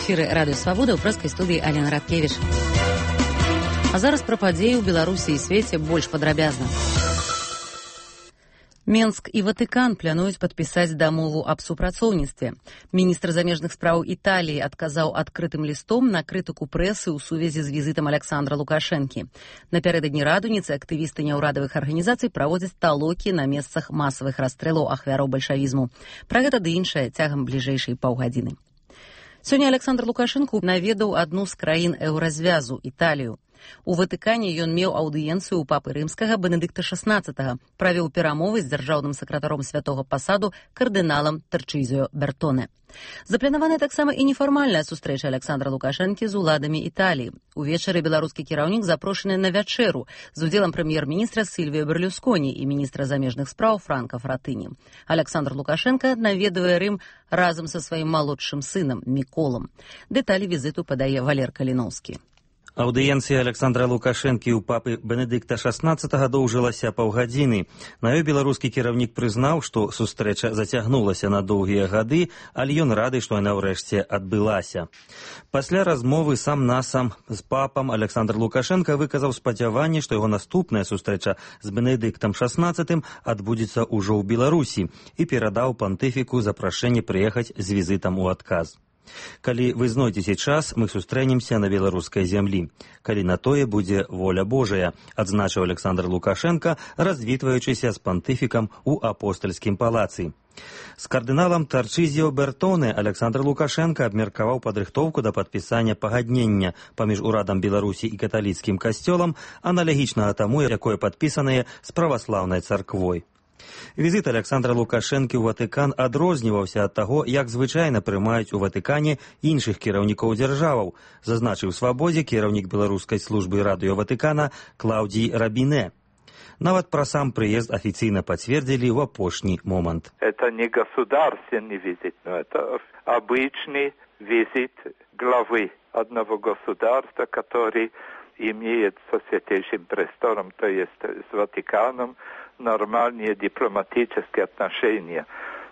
эфіры радыё Свабода, ў прэскай студыі Алена Радкевіч. А зараз пра падзеі ў Беларусі і свеце больш падрабязна. Менск і Ватыкан плануюць падпісаць дамову аб супрацоўніцтве. Міністр замежных спраў Італіі адказаў адкрытым лістом на крытыку прэсы ў сувязі з візітам Александра Лукашэнкі. Напярэдадні радуніцы актывісты няўрадавых арганізацый праводзяць талокі на месцах масавых расстрэлаў ахвяраў бальшавізму. Пра гэта ды іншае цягам бліжэйшай паўгадзіны. Сёння Александр Лукашэнка наведаў адну з краін еўразвязу – Італію. У Ватыкане ён меў аўдыенцыю ў папы рымскага Бенедыкта XVI, правёў перамовы з дзяржаўным сакратаром святога пасаду кардыналам Тарчызіо Бертоне. Запланаваная таксама і нефармальная сустрэча Александра Лукашэнкі з уладамі Італіі. Увечары беларускі кіраўнік запрошаны на вячэру з удзелам прэм'ер-міністра Сільвіо Берлюсконі і міністра замежных спраў Франка Фратыні. Александр Лукашэнка наведвае Рым разам са сваім малодшым сынам Міколам. Дэталі візіту падае Валер Каліноўскі. Аўдыенцыя Александра Лукашэнкі ў папы Бенедыкта XVI доўжылася паўгадзіны. На ёй беларускі кіраўнік прызнаў, што сустрэча зацягнулася на доўгія гады, але ён рады, што яна ўрэшце адбылася. Пасля размовы сам-насам з папам Александр Лукашэнка выказаў спадзяванне, што яго наступная сустрэча з Бенедыктам XVI адбудзецца ўжо ў Беларусі і перадаў пантыфіку запрашэнне прыехаць з візітам у адказ. Калі вы знойдзеце час, мы сустрэнемся на беларускай зямлі. Калі на тое будзе воля Божая, адзначыў Александр Лукашэнка, развітваючыся з пантыфікам у апостальскім палацы. З кардыналам Тарчызіо Бертоне Александр Лукашэнка абмеркаваў падрыхтоўку да падпісання пагаднення паміж урадам Беларусі і каталіцкім касцёлам, аналагічнага таму, якое падпісанае з праваслаўнай царквой. Візіт Александра Лукашэнкі ў Ватыкан адрозніваўся ад таго, як звычайна прымаюць у Ватыкане іншых кіраўнікоў дзяржаваў, зазначыў Свабодзе кіраўнік беларускай службы радыё Ватыкана Клаўдзій Рабіне. Нават пра сам прыезд афіцыйна пацвердзілі ў апошні момант. Это не государственный визит, но это обычный визит главы одного государства, который имеет со Святейшим Престолом, то есть с Ватиканом, нормальные дипломатические отношения.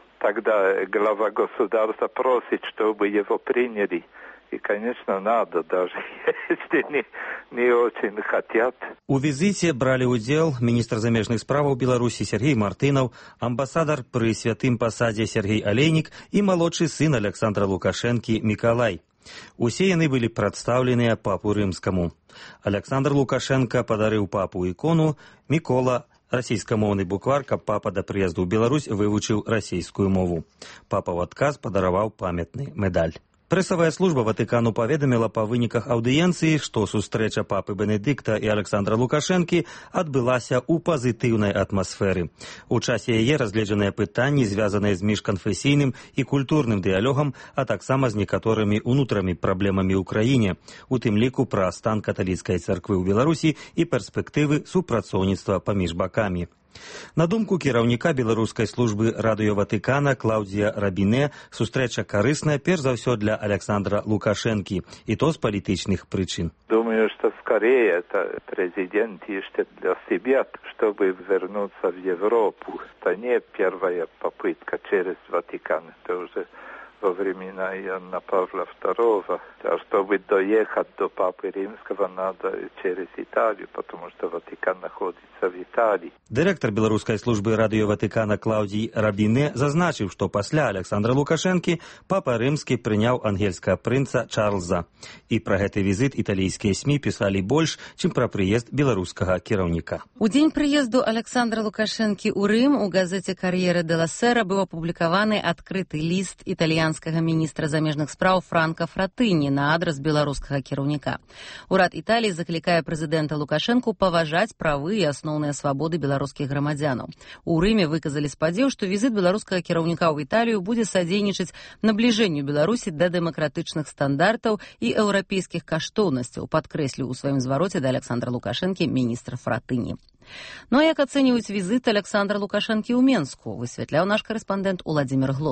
Тогда глава государства просит, чтобы его приняли. И, конечно, надо, даже если не очень хотят. У візіце бралі ўдзел міністр замежных справаў Беларусі Сергей Мартынаў, амбасадар пры святым пасадзе Сергей Алейнік і малодшы сын Александра Лукашэнкі Мікалай. Усе яны былі прадстаўленыя папу рымскаму. Александр Лукашэнка падарыў папу ікону, Мікола расійскамоўны буквар, каб папа да прыезду ў Беларусь вывучыў расійскую мову. Папа ў адказ падараваў памятны медаль. Прэсавая служба Ватыкану паведаміла па выніках аўдыенцыі, што сустрэча папы Бенедыкта і Александра Лукашэнкі адбылася ў пазітыўнай атмасферы. У часе яе разгледжаныя пытанні, звязаныя з міжканфесійным і культурным дыялогам, а таксама з некаторымі ўнутранымі праблемамі ў краіне, у тым ліку пра стан каталіцкай царквы ў Беларусі і перспектывы супрацоўніцтва паміж бакамі. На думку кіраўніка беларускай службы радыё Ватыкана Клаўдзія Рабіне, сустрэча карысная перш за ўсё для Александра Лукашэнкі, і то з палітычных прычын. Думаю, что скорее это президент ищет для себя, чтобы вернуться в Европу. Это не первая попытка через Ватикан, это уже во времена Иоанна Павла II. А чтобы доехать до Папы Римского, надо через Италию, потому что Ватикан находится в Италии. Дырэктар беларускай службы радыё Ватыкана Клаўдзій Рабіне зазначыў, што пасля Александра Лукашэнкі папа рымскі прыняў ангельскага прынца Чарльза. І пра гэты візіт італійскія СМІ пісалі больш, чым пра прыезд беларускага кіраўніка. У дзень прыезду Александра Лукашэнкі ў Рым у газеце «Кар'ера де ла Сера» быў апублікаваны адкрыты ліст італьянскага міністра замежных спраў Франка Фратыні на адрас беларускага кіраўніка. Урад Італіі заклікае прэзідэнта Лукашэнку паважаць правы і асноўныя свабоды беларускіх грамадзянаў. У Рыме выказалі спадзеў, што візіт беларускага кіраўніка ў Італію будзе садзейнічаць набліжэнню Беларусі да дэмакратычных стандартаў і еўрапейскіх каштоўнасцяў, падкрэсліў у сваім звароце да Александра Лукашэнкі міністр Фратыні. Ну а як ацэньваюць візіт Александра Лукашэнкі ў Менску, высвятляў наш карэспандэнт Уладзімір Глот.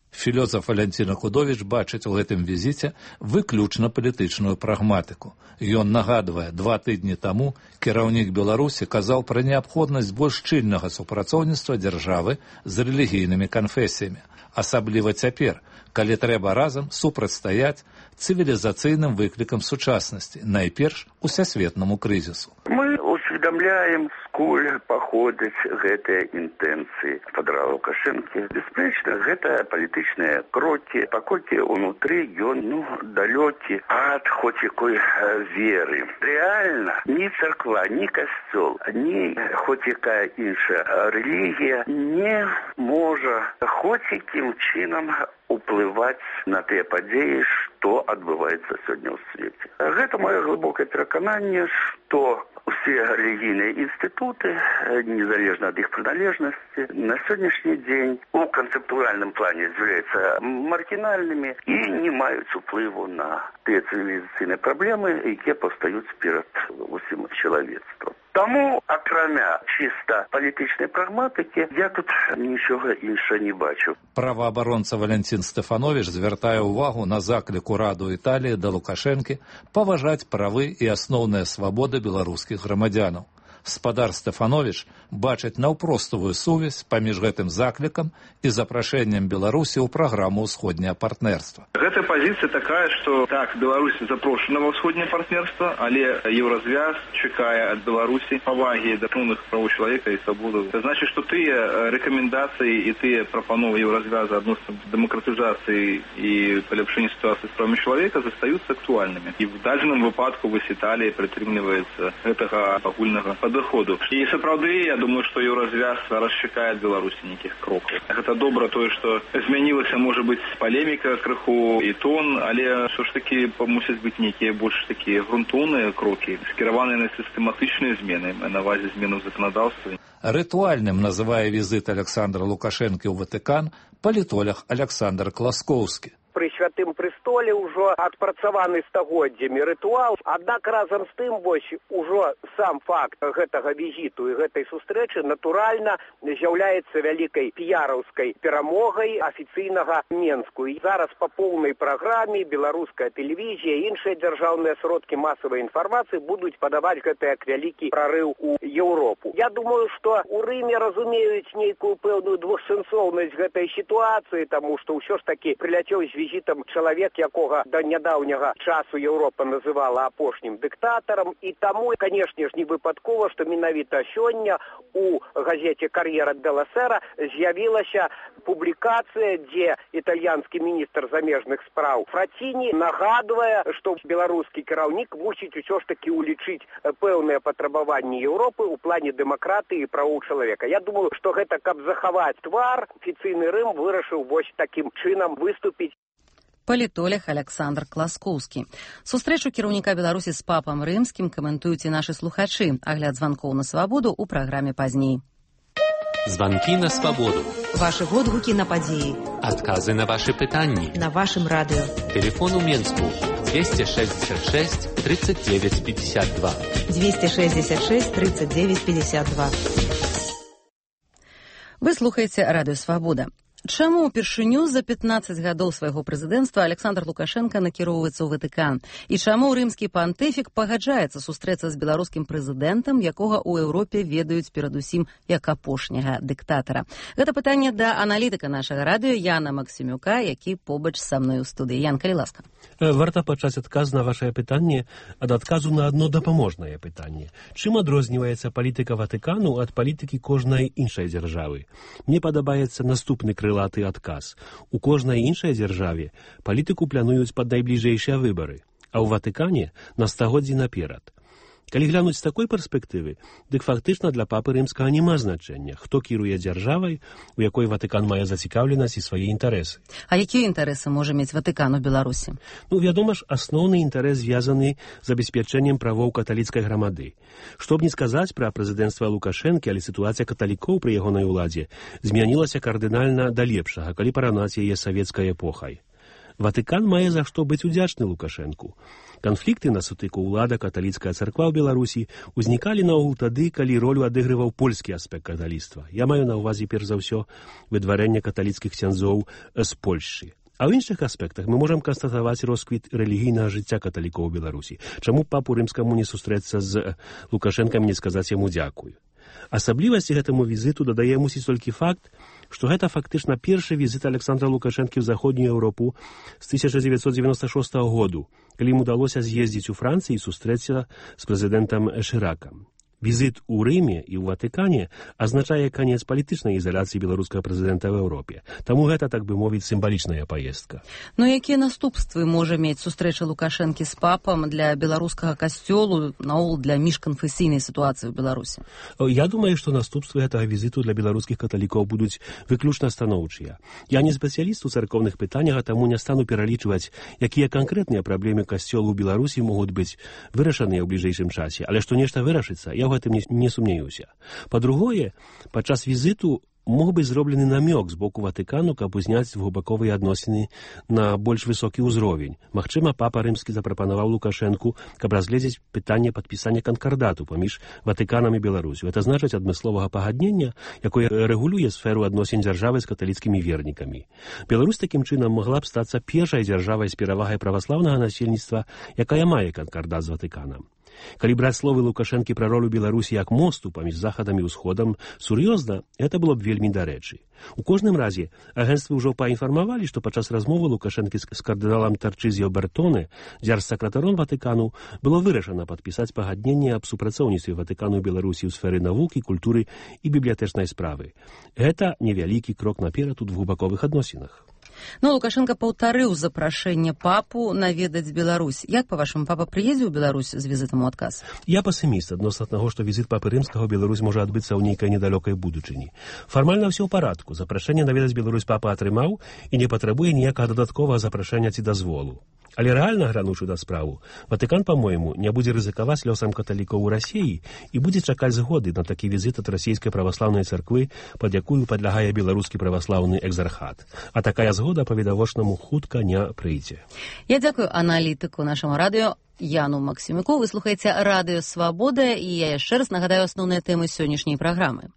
Філёзаф Валянцін Ахудовіч бачыць у гэтым візіце выключна палітычную прагматыку. Ён нагадвае, 2 тыдні таму кіраўнік Беларусі казаў пра неабходнасць больш шчыльнага супрацоўніцтва дзяржавы з рэлігійнымі канфесіямі. Асабліва цяпер, калі трэба разам супрацьстаяць цывілізацыйным выклікам сучаснасці, найперш усесветнаму крызісу. Мы усведомляем, сколь паходзяць гэтыя інтэнцыі федерала Лукашэнкі. Бясспрэчна, гэта палітычныя крокі, паколькі ўнутры ён далёкі ад хоць якой веры. Рэальна ні царква, ні касцёл, ні хоць якая іншая рэлігія не можа хоць якім чынам уплываць на тыя падзеі, што адбываецца сёння ў свеце. Гэта маё глыбокае перакананне, што усе рэлігійныя інстытуты, незалежна ад іх прыналежнасці, на сённяшні дзень у канцэптуальным плане з'яўляюцца маргінальнымі і не маюць уплыву на тыя цывілізацыйныя праблемы, якія паўстаюць перад усім чалавецтвам. Таму, акрамя чыста палітычнай прагматыкі, я тут нічога іншага не бачу. Праваабаронца Валянцін Стэфановіч звяртае ўвагу на заклік ураду Італіі да Лукашэнкі паважаць правы і асноўныя свабоды беларускіх грамадзянаў. Спадар Стэфановіч бачыць наўпростовую сувязь паміж гэтым заклікам і запрашэннем Беларусі ў праграму ўсходняе партнерства. Гэта пазіцыя такая, што так, Беларусь запрошана ва ўсходняе партнерства, але Еўразвяз чакае ад Беларусі павагі да асноўных правоў чалавека і свабодаў. Це значыць, што тыя рэкамендацыі і тыя прапановы Еўразвяза адносна дэмакратызацыі і паляпшэння сітуацыі з правамі чалавека застаюцца актуальнымі. І в дадзеным выпадку вось Італія прытрымліваецца гэтага агульнага падыходу. І сапраўды, я думаю, што Еўразвяз зараз чакае ад Беларусі нейкіх крокаў. Гэта добра тое, што змянілася, можа быць, палеміка крыху і тон, але ўсё ж такі мусяць быць нейкія больш такія грунтоўныя крокі, скіраваныя на сістэматычныя змены, на базе зменаў заканадаўства. Рытуальным называе візіт Александра Лукашэнкі ў Ватыкан палітолог Александр Класкоўскі. Пры святым престоле ўжо адпрацаваны стагоддзямі рытуал, аднак разам з тым вось ужо сам факт гэтага візіту і гэтай сустрэчы натуральна з'яўляецца вялікай піяраўскай перамогай афіцыйнага Менску. І зараз па поўнай праграме беларуская тэлевізія і іншыя дзяржаўныя сродкі масавай інфармацыі будуць падаваць гэта як вялікі прарыў у Еўропу. Я думаю, што у Рыме разумеюць нейкую пэўную двухсэнсоўнасць гэтай сітуацыі, таму што ўсё ж такі прыляцеў з візітам чалавек, якога да нядаўняга часу Еўропа называла апошнім дыктатарам, і таму, канешне ж, не выпадкова, што менавіта сёння у газеце «Кар'ера делла Сера» з'явілася публікацыя, дзе італьянскі міністр замежных спраў Фраціні нагадвае, што беларускі кіраўнік мусіць усё ж такі улічыць пэўныя патрабаванні Еўропы ў плане дэмакратыі і правоў чалавека. Я думаю, што гэта, каб захаваць твар, афіцыйны Рым вырашыў вось такім чынам выступіць. Палітолог Александр Класкоўскі. Сустрэчу кіраўніка Беларусі з папам рымскім каментуюць і нашы слухачы. Агляд званкоў на свабоду ў праграме пазней. Званкі на свабоду. Вашы водгукі на падзеі. Адказы на вашы пытанні. На вашым радыё. Телефон у Менску 266 39 52. 266 39 52. Вы слухаеце радыё «Свабода». Чаму ўпершыню за 15 гадоў свайго прэзідэнцтва Александр Лукашенко накіроўваецца ў Ватыкан? І чаму рымскі пантэфік пагаджаецца сустрэцца з беларускім прэзідэнтам, якога ў Еўропе ведаюць перадусім як апошняга дыктатара? Гэта пытанне да аналітыка нашага радыё Яна Максімюка, які побач са мной у студыі. Ян, калі ласка. Варта пачаць адказ на вашае пытанне ад адказу на адно дапаможнае пытанне. Чым адрозніваецца палітыка Ватыкану ад палітыкі кожнай іншай дзяржавы? Мне падабаецца наступны крылаты адказ. У кожнай іншай дзяржаве палітыку плануюць пад найбліжэйшыя выбары, а ў Ватыкане на стагоддзі наперад. Калі глянуць з такой перспектывы, дык фактычна для папы рымскага няма значэння, хто кіруе дзяржавай, у якой Ватыкан мае зацікаўленасць і свае інтарэсы. А якія інтарэсы можа мець Ватыкан у Беларусі? Вядома ж, асноўны інтарэс звязаны з забеспячэннем правоў каталіцкай грамады. Што б не сказаць пра прэзідэнцтва Лукашэнкі, але сітуацыя каталікоў пры ягонай уладзе змянілася кардынальна да лепшага, калі параўнаць яе з савецкай эпохай. Ватыкан мае за што быць удзячны Лукашэнку. Канфлікты на сутыку ўлада каталіцкая царква ў Беларусі ўзнікалі наогул тады, калі ролю адыгрываў польскі аспект каталіцтва. Я маю на ўвазе перш за ўсё выдварэнне каталіцкіх ксяндзоў з Польшчы. А ў іншых аспектах мы можам канстатаваць росквіт рэлігійнага жыцця каталікоў у Беларусі. Чаму папу рымскаму не сустрэцца з Лукашэнкам, не сказаць яму дзякую? Асаблівасці гэтаму візіту дадае мусіць толькі факт, што гэта фактычна першы візіт Александра Лукашэнкі ў заходнюю Еўропу з 1996 году, калі ім удалося з'ездзіць у Францыі і сустрэцца з прэзідэнтам Шыракам. Візіт у Рыме і ў Ватыкане азначае канец палітычнай ізаляцыі беларускага прэзідэнта ў Еўропе. Таму гэта, так бы мовіць, сімвалічная паездка. Но якія наступствы можа мець сустрэча Лукашэнкі з папам для беларускага касцёлу, наогул для міжканфесійнай сітуацыі ў Беларусі? Я думаю, што наступствы гэтага візіту для беларускіх каталікоў будуць выключна станоўчыя. Я не спецыяліст у царкоўных пытаннях, а таму не стану пералічваць, якія канкрэтныя праблемы касцёлу ў Беларусі могуць быць вырашаныя ў бліжэйшым часе, але што нешта вырашыцца, я ў гэтым не сумняюся. Па-другое, падчас візіту мог быць зроблены намёк з боку Ватыкану, каб узняць двухбаковыя адносіны на больш высокі ўзровень. Магчыма, папа рымскі запрапанаваў Лукашэнку, каб разгледзець пытанне падпісання канкардату паміж Ватыканам і Беларусю. Это значыць адмысловага пагаднення, якое рэгулюе сферу адносін дзяржавы з каталіцкімі вернікамі. Беларусь такім чынам могла б стацца першай дзяржавай з перавагай праваслаўнага насельніцтва, якая мае канкардат з Ватыканам. Калі браць словы Лукашэнкі пра ролю Беларусі як мосту паміж захадам і ўсходам, сур'ёзна, гэта было б вельмі дарэчы. У кожным разе, агенцтвы ўжо паінфармавалі, што падчас размовы Лукашэнкі з кардыналам Тарчызіо Бертоне, дзяржсакратаром Ватыкану, было вырашана падпісаць пагадненне аб супрацоўніцтве Ватыкану і Беларусі ў сферы навукі, культуры і бібліятэчнай справы. Гэта невялікі крок наперад у двухбаковых адносінах. Ну, Лукашенко паўтарыў запрашэнне папу наведаць Беларусь. Як, па-вашаму, папа прыедзе ў Беларусь з візітам у адказ? Я пасіміст адносна таго, што візіт папы рымскага ў Беларусь можа адбыцца ў нейкай недалёкай будучыні. Фармальна ўсё ў парадку. Запрашэнне наведаць Беларусь папа атрымаў і не патрабуе ніякага дадатковага запрашэння ці дазволу. Але рэальна, гранучы да справу, Ватыкан, па-мойму, не будзе рызыкаваць лёсам каталікоў у Расіі і будзе чакаць згоды на такі візіт ад расійскай праваслаўнай царквы, пад якую падлягае беларускі праваслаўны экзархат. А такая згода па-відавочнаму хутка не прыйдзе. Я дзякую аналітыку нашаму радыё Яну Максімюку. Вы слухаеце радыё «Свабода», і я яшчэ раз нагадаю асноўныя тэмы сённяшняй праграмы.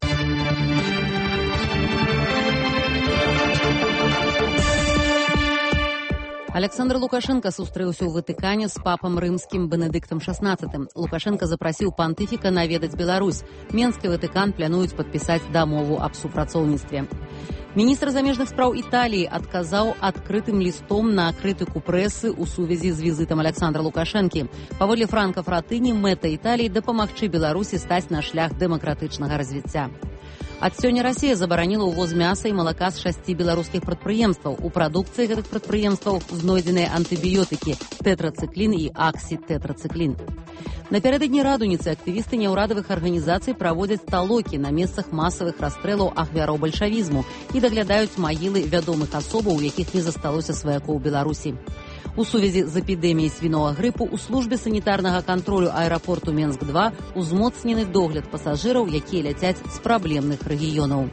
Александр Лукашенко сустрэўся ў Ватыкане з папам рымскім Бенедыктам XVI. Лукашенко запрасіў пантыфіка наведаць Беларусь. Менск і Ватыкан плануюць падпісаць дамову аб супрацоўніцтве. Міністр замежных спраў Італіі адказаў адкрытым лістом на крытыку прэсы ў сувязі з візітам Александра Лукашэнкі. Паводле Франка Фратыні, мэта Італіі дапамагчы Беларусі стаць на шлях дэмакратычнага развіцця. Ад сёння Расія забараніла ўвоз мяса і малака з 6 беларускіх прадпрыемстваў. У прадукцыі гэтых прадпрыемстваў знойдзеныя антыбіётыкі тэтрацыклін і аксітэтрацыклін. Напярэдадні радуніцы актывісты няўрадавых арганізацый праводзяць талокі на месцах масавых расстрэлаў ахвяраў бальшавізму і даглядаюць магілы вядомых асобаў, у якіх не засталося сваякоў Беларусі. У сувязі з эпідэміяй свінога грыпу ў службе санітарнага кантролю аэрапорту Менск-2 узмоцнены догляд пасажыраў, якія ляцяць з праблемных рэгіёнаў.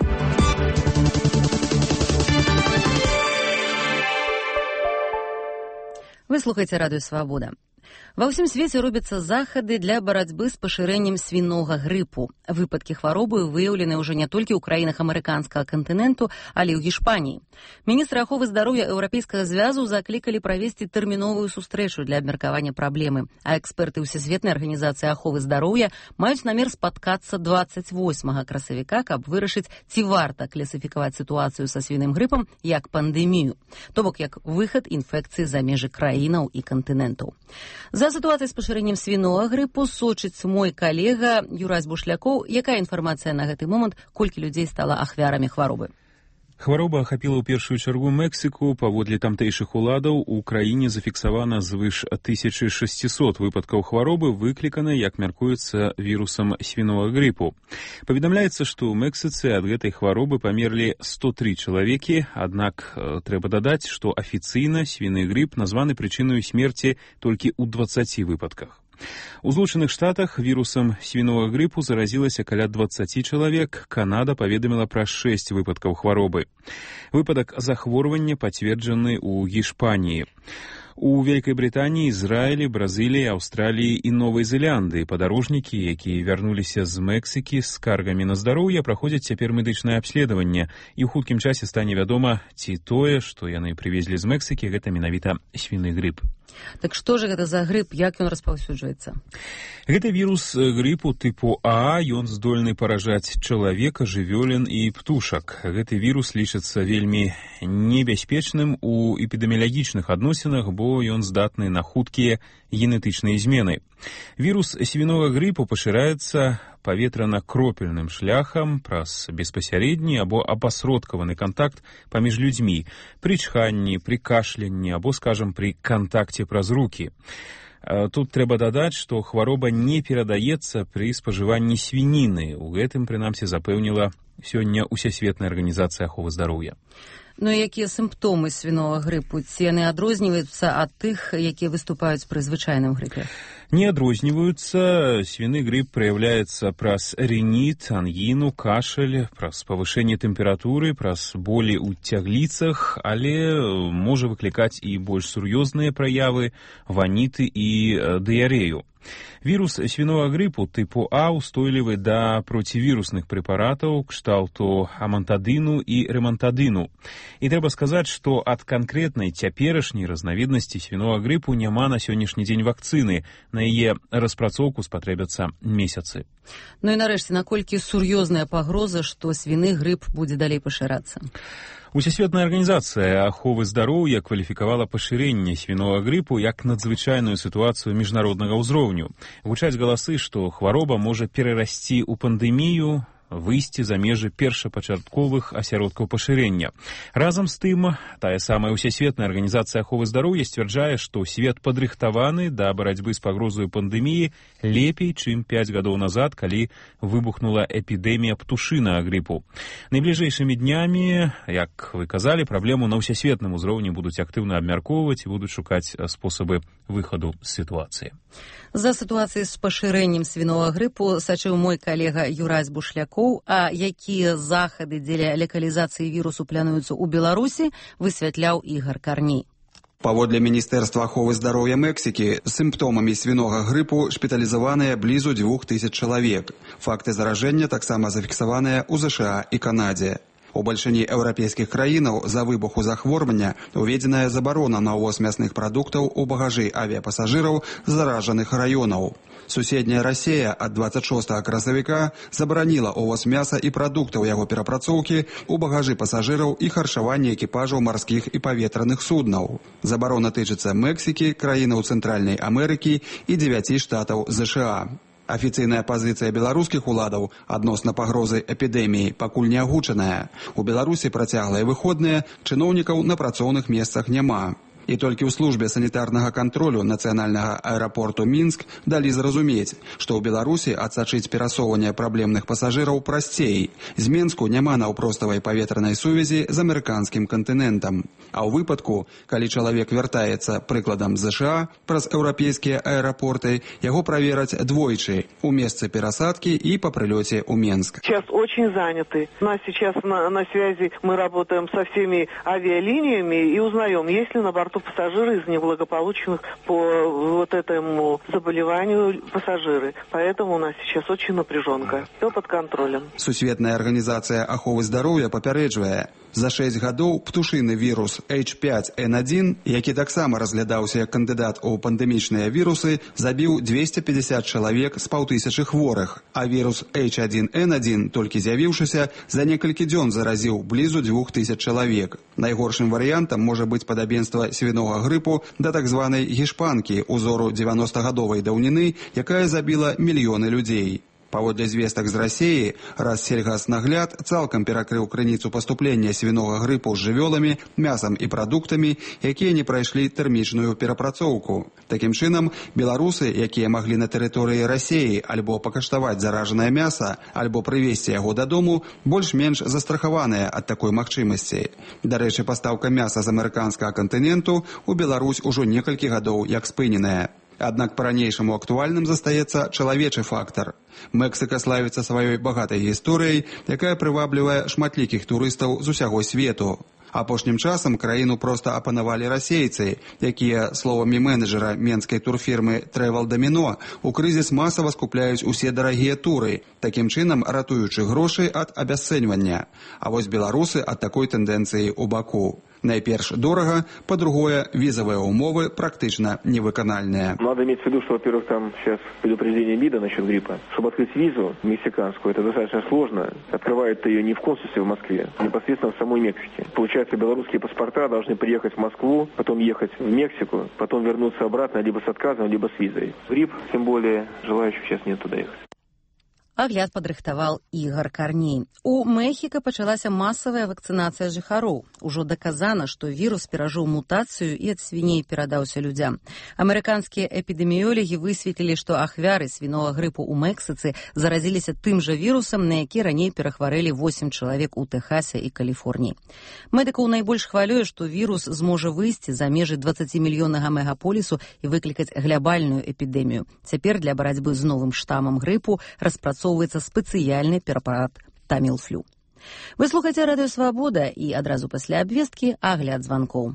Вы слухаеце радыё «Свабода». Ва ўсім свеце робяцца захады для барацьбы з пашырэннем свінога грыпу. Выпадкі хваробы выяўлены ўжо не толькі ў краінах амерыканскага кантыненту, але і ў Гішпаніі. Міністры аховы здароўя Еўрапейскага звязу заклікалі правесці тэрміновую сустрэчу для абмеркавання праблемы, а эксперты ўсесветнай арганізацыі аховы здароўя маюць намер спаткацца 28 красавіка, каб вырашыць, ці варта класіфікаваць сітуацыю са свіным грыпам як пандэмію, то бок як выхад інфекцыі за межы краінаў і кантынентаў. За сітуацыяй з пашырэннем свінога грыпу сочыць мой калега Юрась Бушлякоў. Якая інфармацыя на гэты момант, колькі людзей стала ахвярамі хваробы? Хвароба ахапіла ў першую чаргу Мексіку. Паводле тамтэйшых уладаў у краіне зафіксавана звыш 1600 выпадкаў хваробы, выкліканай, як мяркуецца, вірусам свінога грыпу. Паведамляецца, што ў Мексіцы ад гэтай хваробы памерлі 103 чалавекі, аднак трэба дадаць, што афіцыйна свіны грып названы прычынаю смерці толькі ў 20 выпадках. У Злучаных Штатах вірусам свіновага грыпу заразілася каля 20 чалавек. Канада паведаміла пра 6 выпадкаў хваробы. Выпадак захворвання пацверджаны ў Гішпаніі. У Вялікай Брытаніі, Ізраілі, Бразыліі, Аўстраліі і Новай Зеландыі падарожнікі, якія вярнуліся з Мексікі з скаргамі на здароўе, праходзяць цяпер медычнае абследаванне, і ў хуткім часе стане вядома, ці тое, што яны прывезлі з Мексікі, гэта менавіта свіны грып. Так што ж гэта за грып, як ён распаўсюджваецца? Гэта вірус грыпу тыпу А, ён здольны паражаць чалавека, жывёлін і птушак. Гэты вірус лічыцца вельмі небяспечным у эпідэміялагічных адносінах, бо ён здатны на хуткія генетычныя змены. Вірус свінога грыпу пашыраецца паветрана-кропельным шляхам праз беспасярэдні або апасродкаваны кантакт паміж людзьмі, пры чханні, пры кашлянні або, скажам, пры кантакце праз рукі. Тут трэба дадаць, што хвароба не перадаецца пры спажыванні свініны. У гэтым, прынамсі, запэўніла сёння Усесветная арганізацыя аховы здароўя. Ну і якія сімптомы свінога грыпу? Ці яны адрозніваюцца ад тых, якія выступаюць пры звычайным грыпе? Не адрозніваюцца. Свіны грып праяўляецца праз рыніт, ангіну, кашаль, праз павышэнне тэмпературы, праз болі ў цягліцах, але можа выклікаць і больш сур'ёзныя праявы, ваніты і дыярэю. Вірус свінога грыпу тыпу А устойлівы да процівірусных прэпаратаў кшталту амантадыну і ремантадыну. І трэба сказаць, што ад канкрэтнай цяперашняй разнавіднасці свінога грыпу няма на сённяшні дзень вакцыны. На яе распрацоўку спатрэбяцца месяцы. Ну і нарэшце, наколькі сур'ёзная пагроза, што свіны грып будзе далей пашырацца? Усесветная арганізацыя аховы здароўя кваліфікавала пашырэнне свінога грыпу як надзвычайную сітуацыю міжнароднага ўзроўню. Гучаць галасы, што хвароба можа перарасці ў пандэмію, выйсці за межы першапачатковых асяродкаў пашырення. Разам з тым, тая самая Усесветная арганізацыя аховы здароўя сцвярджае, што свет падрыхтаваны да барацьбы з пагрозаю пандэміі лепей, чым 5 гадоў назад, калі выбухнула эпідэмія птушынага грыпу. Найбліжэйшымі днямі, як вы казалі, праблему на ўсесветным узроўні будуць актыўна абмяркоўваць і будуць шукаць спосабы выхаду з сітуацыі. За сітуацыяй з пашырэннем свінога грыпу сачыў мой калега Юрась Бушлякоў, а якія захады дзеля легалізацыі вірусу плануюцца ў Беларусі, высвятляў Ігар Карней. Паводле Міністэрства аховы здароўя Мексікі, сімптомамі свінога грыпу шпіталізаваныя блізу 2000 чалавек. Факты заражэння таксама зафіксаваныя ў ЗША і Канадзе. У бальшыні еўрапейскіх краінаў за выбуху захворвання уведзеная забарона на ўвоз мясных прадуктаў у багажы авіяпасажыраў з заражаных раёнаў. Суседняя Расія ад 26 красавіка забараніла ўвоз мяса і прадуктаў яго перапрацоўкі ў багажы пасажыраў і харчаванне экіпажаў марскіх і паветраных суднаў. Забарона тычыцца Мексікі, краінаў Цэнтральнай Амерыкі і 9 штатаў ЗША. Афіцыйная пазіцыя беларускіх уладаў адносна пагрозы эпідэміі пакуль не агучаная. У Беларусі працяглыя выходныя, чыноўнікаў на працоўных месцах няма. І толькі ў службе санітарнага кантролю нацыянальнага аэрапорту Мінск далі зразумець, што ў Беларусі адсачыць перасоўванне праблемных пасажыраў прасцей. З Мінску няма наўпроставай паветранай сувязі з амерыканскім кантынентам. А ў выпадку, калі чалавек вяртаецца, прыкладам з ЗША, праз еўрапейскія аэрапорты, яго правераць двойчы у месцы перасадкі і па прылёце ў Мінск. Сейчас очень заняты. У нас сейчас на связи мы работаем со всеми авиалиниями и узнаем, есть ли на борту пассажиры из неблагополучных по вот этому заболеванию пассажиры. Поэтому у нас сейчас очень напряженка. Все под контролем. Сусветная арганізацыя аховы здароўя папярэджвае, за 6 гадоў птушыны вірус H5N1, які таксама разглядаўся як кандыдат у пандэмічныя вірусы, забіў 250 чалавек з 5000 хворых, а вірус H1N1, толькі з'явіўшыся, за некалькі дзён заразіў блізу 2000 чалавек. Найгоршым варыянтам можа быць падабенства свінога грыпу да так званай гішпанкі узору 90-гадовай даўніны, якая забіла мільёны людзей. Паводле звестак з Расіі, Рассельгаснагляд цалкам перакрыў крыніцу паступлення свінога грыпу з жывёламі, мясам і прадуктамі, якія не прайшлі тэрмічную перапрацоўку. Такім чынам, беларусы, якія маглі на тэрыторыі Расіі альбо пакаштаваць заражанае мяса, альбо прывезці яго дадому, больш-менш застрахаваныя ад такой магчымасці. Дарэчы, пастаўка мяса з амерыканскага кантыненту ў Беларусь ужо некалькі гадоў як спыненая. Аднак па-ранейшаму актуальным застаецца чалавечы фактар. Мексіка славіцца сваёй багатай гісторыяй, якая прываблівае шматлікіх турыстаў з усяго свету. Апошнім часам краіну проста апанавалі расейцы, якія, словамі менеджера менскай турфірмы Travel Domino, у крызіс масава скупляюць усе дарагія туры, такім чынам ратуючы грошы ад абясцэньвання. А вось беларусы ад такой тэндэнцыі ў баку. Найперш дорого, по-другое, визовые умовы практично невыканальные. Надо иметь в виду, что, во-первых, там сейчас предупреждение МИДа насчет гриппа. Чтобы открыть визу мексиканскую, это достаточно сложно. Открывают ее не в консульстве в Москве, а непосредственно в самой Мексике. Получается, белорусские паспорта должны приехать в Москву, потом ехать в Мексику, потом вернуться обратно либо с отказом, либо с визой. Грипп, тем более, желающих сейчас нет туда ехать. Агляд падрыхтаваў Ігор Карней. У Мехіка пачалася масавая вакцынацыя жыхароў. Ужо даказана, што вірус перажыў мутацыю і ад свіней перадаўся людзям. Амерыканскія эпідэміёлогі высветлілі, што ахвяры свінога грыпу ў Мексіцы заразіліся тым жа вірусам, на які раней перахварэлі 8 чалавек у Тэхасе і Каліфорніі. Медыкаў найбольш хвалюе, што вірус зможа выйсці за межы 20-мільённага мегаполісу і выклікаць глобальную эпідэмію. Цяпер для барацьбы з новым штамам грыпу распрацоўваецца спецыяльны препарат Тамілфлю. Вы слухаце Радыё Свабода і адразу пасля абвесткі агляд званкоў.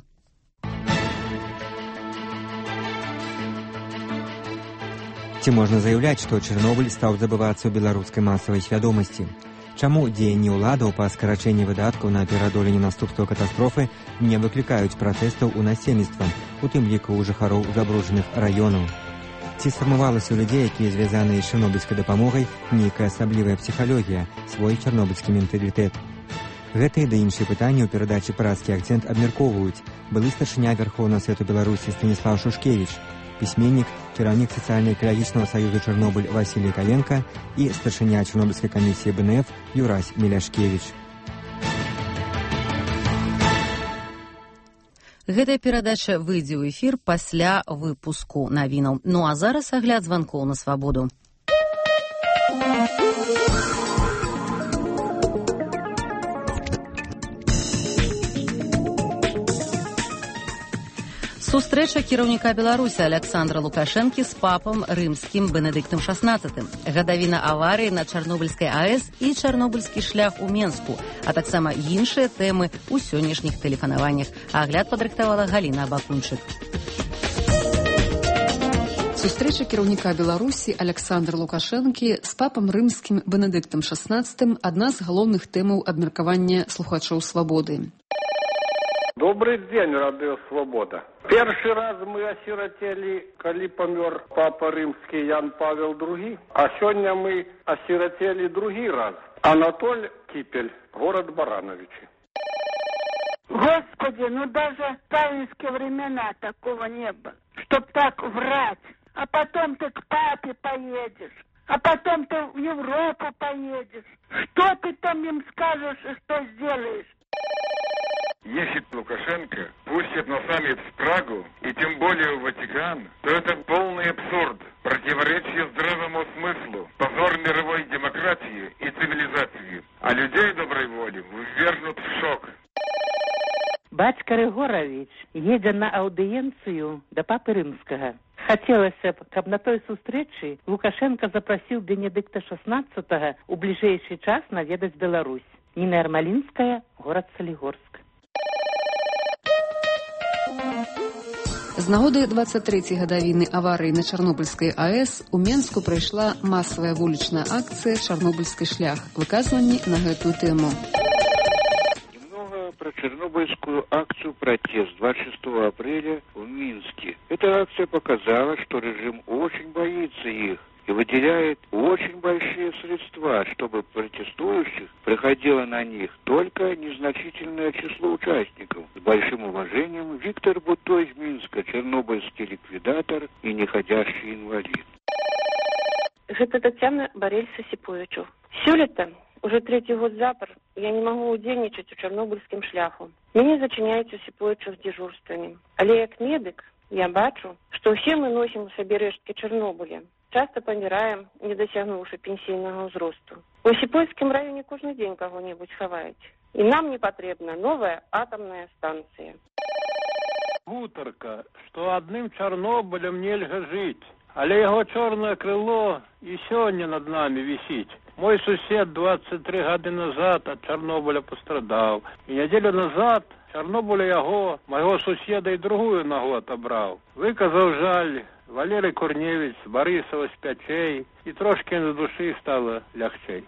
Ці можна заяўляць, што Чарнобыль стаў забывацца ў беларускай масавай свядомасці? Чаму дзеянні ўладаў па скарачэнні выдаткаў на пераадоленне наступстваў катастрофы не выклікаюць пратэстаў у насельніцтва, у тым ліку ў жыхароў забруджаных раёнаў? Ці сфармавалася ў людзей, якія звязаныя з чарнобыльскай дапамогай, нейкая асаблівая псіхалогія, свой чарнобыльскі менталітэт? Гэтыя ды іншыя пытанні ў перадачы «Парадскі акцэнт» абмяркоўваюць былы старшыня Вярхоўнага Свету Беларусі Станіслав Шушкевіч, пісьменнік, кіраўнік сацыяльна-экалагічнага саюза Чарнобыль Васілій Каленка і старшыня Чарнобыльскай камісіі БНФ Юрась Міляшкевіч. Гэтая перадача выйдзе ў эфір пасля выпуску навінаў. Ну а зараз агляд званкоў на Свабоду. Сустрэча кіраўніка Беларусі Александра Лукашэнкі з папам рымскім Бенедыктам XVI, гадавіна аварыі на Чарнобыльскай АЭС і чарнобыльскі шлях у Менску, а таксама іншыя тэмы ў сённяшніх тэлефанаваннях. Агляд падрыхтавала Галіна Бакунчык. Сустрэча кіраўніка Беларусі Александра Лукашэнкі з папам рымскім Бенедыктам XVI адна з галоўных тэмаў абмеркавання слухачоў Свабоды. Добрый день, Радыё Свобода. Першы раз мы асірацелі, калі памёр папа рымскі Ян Павел II, а сёння мы асірацелі другі раз. Анатоль Кипель, город Барановичи. Господи, ну даже в сталинские времена такого не было, чтоб так врать. А потом ты к папе поедешь, а потом ты в Европу поедешь. Что ты там им скажешь и что сделаешь? Если Лукашенко пустит на саммит в Прагу, и тем более в Ватикан, то это полный абсурд, противоречие здравому смыслу, позор мировой демократии и цивилизации. А людей доброй воли ввергнут в шок. Бацька Рыгорович едзе на аўдыенцыю да папы рымскага. Хацелася б, каб на той сустрэчы Лукашенко запрасіў Бенедыкта XVI у бліжэйшы час наведаць Беларусь. Ніна Ярмалінская, горад Салігорск. З нагоды 23-й гадавіны аварыі на Чарнобыльскай АЭС у Менску прайшла масавая вулічная акцыя «Чарнобыльскі шлях». Выказванні на гэтую тэму. Немного про Чернобыльскую акцию «Протест» 26 апреля в Минске. Эта акция показала, что режим очень боится их и выделяет очень большие средства, чтобы протестующих приходило на них только незначительное число участников. С большим уважением, Виктор Бутой из Минска, чернобыльский ликвидатор и неходящий инвалид. Это Татьяна Борельса-Сиповичу. Сёлета, уже 3-й год запар, я не могу удзельнічаць у чарнобыльскім шляху. Мяне зачыняюць у Сіповічу з дзежурствамі. Але як медык я бачу, што ўсе мы носім у сабе рэшткі Чарнобыля. Часто паміраем, не дасягнуўшы пенсійнага ўзросту. У Сіпольскім раёне кожны дзень каго-небудзь хаваюць. І нам не патрэбна новая атамная станцыя. гутарка, што адным Чарнобылем нельга жыць, але яго чорнае крыло і сёння над намі вісіць. Мой сусед 23 гады назад ад Чарнобыля пастрадаў, і нядзелю назад Чарнобыля яго, майго суседа, і другую нагу атабраў. Выказаў жаль Валерый Курневіч з Барысава, з Пячэй, і трошкі на душы стала лягчэй.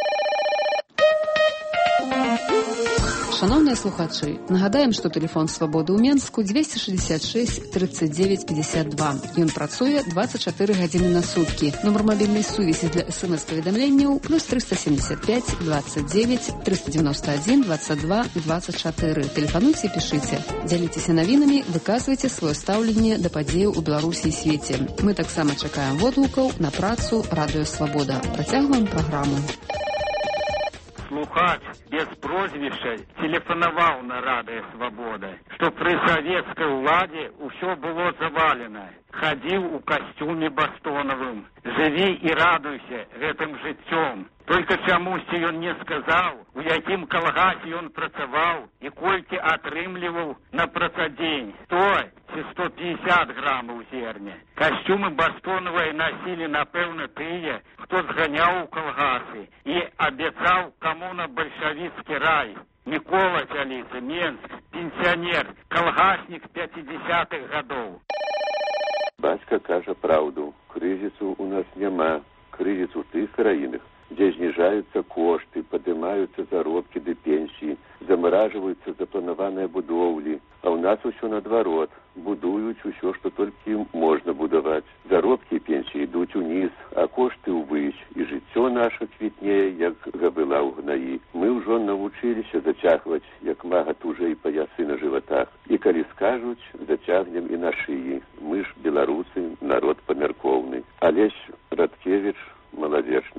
Шановныя слухачы, нагадаем, што тэлефон Свабоды ў Менску 266 39 52. Ён працуе 24 гадзіны на суткі. Нумар мабільнай сувязі для СМС-паведамленняў плюс 375 29 391 22 24. Тэлефануйце, пішыце. Дзяліцеся навінамі, выказвайце сваё стаўленне да падзеяў у Беларусі і свеце. Мы таксама чакаем водгукаў на працу Радыё Свабода. Працягваем праграму. Слухач без прозвішча тэлефанаваў на Радыё Свабода, што пры савецкай уладзе ўсё было завалена. Хадзіў у касцюме бастонавым. Жыві і радуйся гэтым жыццём. Только чамусьці ён не сказаў, у якім калгасе ён працаваў і колькі атрымліваў на працадзень. 100 ці 150 грамаў зерня. Касцюмы бастонавыя носілі, напэўна, тыя, хто зганяў у калгасы і абяцаў камуна-бальшавіцкі рай. Мікола Цяліца, Менск, пенсіянер, калгаснік 50-х гадоў. Бацька кажа праўду. Крызісу у нас няма. Крызіс у тых краінах, дзе зніжаюцца кошты, падымаюцца заробкі ды пенсіі, замаражваюцца запланаваныя будоўлі. А ў нас усё наадварот. Будуюць усё, што толькі можна будаваць. Заробкі і пенсіі ідуць уніз, а кошты ўвысь. І жыццё наша квітнее, як габыла ў гнаі. Мы ўжо навучыліся зацягваць, як мага тужэй, паясы на жыватах. І калі скажуць, зацягнем і на шыі. Мы ж, беларусы, народ памяркоўны. Алесь Радкевіч, маладзечна.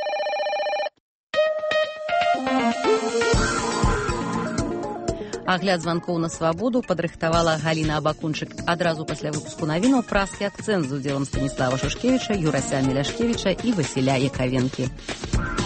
Агляд званкоў на Свабоду падрыхтавала Галіна Абакунчык. Адразу пасля выпуску навінаў праскі акцэнт з удзелам Станіслава Шушкевіча, Юрася Меляшкевіча і Васіля Якавенкі.